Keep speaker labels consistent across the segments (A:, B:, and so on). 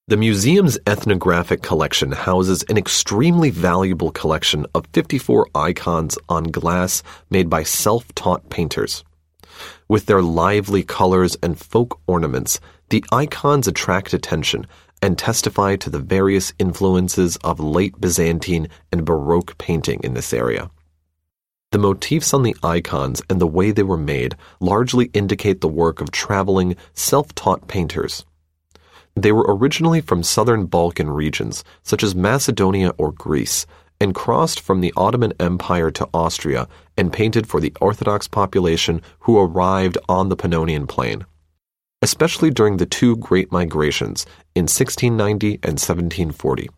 A: The museum's ethnographic collection houses an extremely valuable collection of 54 icons on glass made by self-taught painters. With their lively colors and folk ornaments, the icons attract attention and testify to the various influences of late Byzantine and Baroque painting in this area. The motifs on the icons and the way they were made largely indicate the work of traveling, self-taught painters. They were originally from southern Balkan regions, such as Macedonia or Greece, and crossed from the Ottoman Empire to Austria and painted for the Orthodox population who arrived on the Pannonian Plain, especially during the two Great Migrations in 1690 and 1740.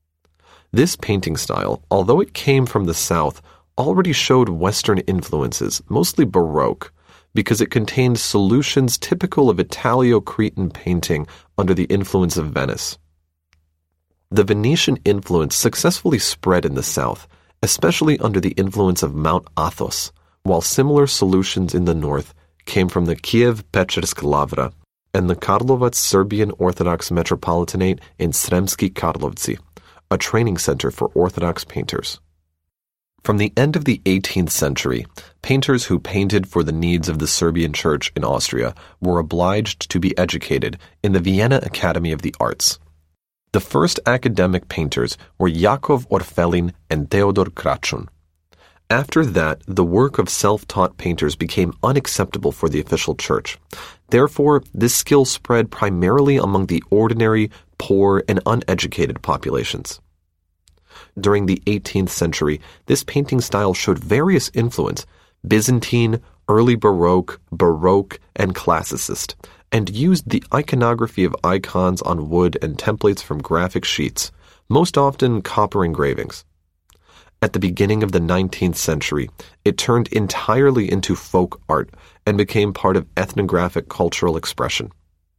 A: This painting style, although it came from the south, already showed Western influences, mostly Baroque, because it contained solutions typical of Italo-Cretan painting under the influence of Venice. The Venetian influence successfully spread in the south, especially under the influence of Mount Athos, while similar solutions in the north came from the Kiev-Pečersk Lavra and the Karlovac Serbian Orthodox Metropolitanate in Sremski Karlovci, a training center for Orthodox painters. From the end of the 18th century, painters who painted for the needs of the Serbian Church in Austria were obliged to be educated in the Vienna Academy of the Arts. The first academic painters were Jakov Orfelin and Theodor Krachun. After that, the work of self-taught painters became unacceptable for the official church. Therefore, this skill spread primarily among the ordinary, poor, and uneducated populations. During the 18th century, this painting style showed various influence, Byzantine, early Baroque, and Classicist, and used the iconography of icons on wood and templates from graphic sheets, most often copper engravings. At the beginning of the 19th century, it turned entirely into folk art and became part of ethnographic cultural expression.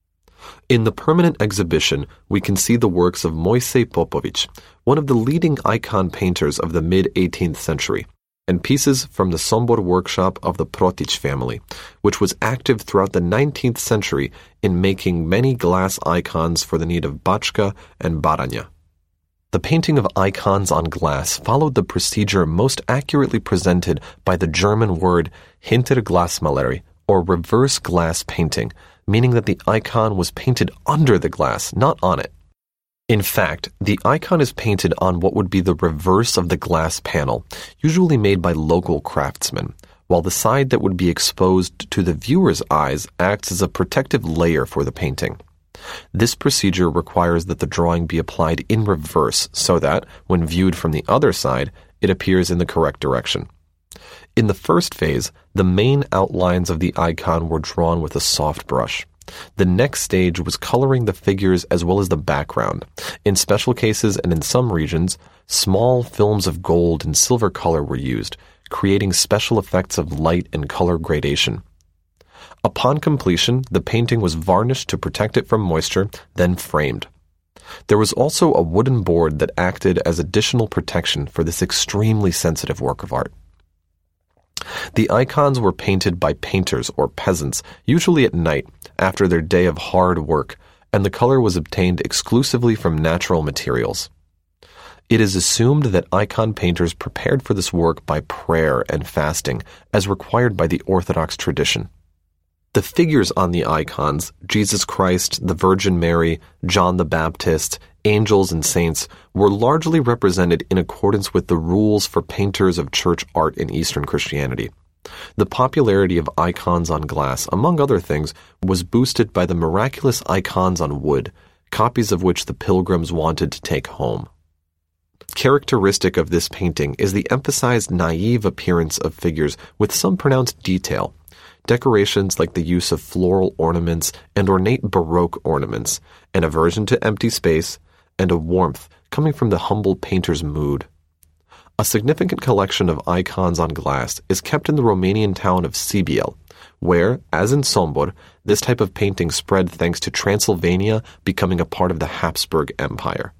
A: In the permanent exhibition, we can see the works of Moisei Popovic, one of the leading icon painters of the mid-18th century, and pieces from the Sombor workshop of the Protic family, which was active throughout the 19th century in making many glass icons for the need of Bachka and Baranja. The painting of icons on glass followed the procedure most accurately presented by the German word Hinterglasmalerei, or reverse glass painting, meaning that the icon was painted under the glass, not on it. In fact, the icon is painted on what would be the reverse of the glass panel, usually made by local craftsmen, while the side that would be exposed to the viewer's eyes acts as a protective layer for the painting. This procedure requires that the drawing be applied in reverse so that, when viewed from the other side, it appears in the correct direction. In the first phase, the main outlines of the icon were drawn with a soft brush. The next stage was coloring the figures as well as the background. In special cases and in some regions, small films of gold and silver color were used, creating special effects of light and color gradation. Upon completion, the painting was varnished to protect it from moisture, then framed. There was also a wooden board that acted as additional protection for this extremely sensitive work of art. The icons were painted by painters or peasants, usually at night, after their day of hard work, and the color was obtained exclusively from natural materials. It is assumed that icon painters prepared for this work by prayer and fasting, as required by the Orthodox tradition. The figures on the icons, Jesus Christ, the Virgin Mary, John the Baptist, angels and saints, were largely represented in accordance with the rules for painters of church art in Eastern Christianity. The popularity of icons on glass, among other things, was boosted by the miraculous icons on wood, copies of which the pilgrims wanted to take home. Characteristic of this painting is the emphasized naive appearance of figures with some pronounced detail. Decorations like the use of floral ornaments and ornate Baroque ornaments, an aversion to empty space, and a warmth coming from the humble painter's mood. A significant collection of icons on glass is kept in the Romanian town of Sibiel, where, as in Sombor, this type of painting spread thanks to Transylvania becoming a part of the Habsburg Empire.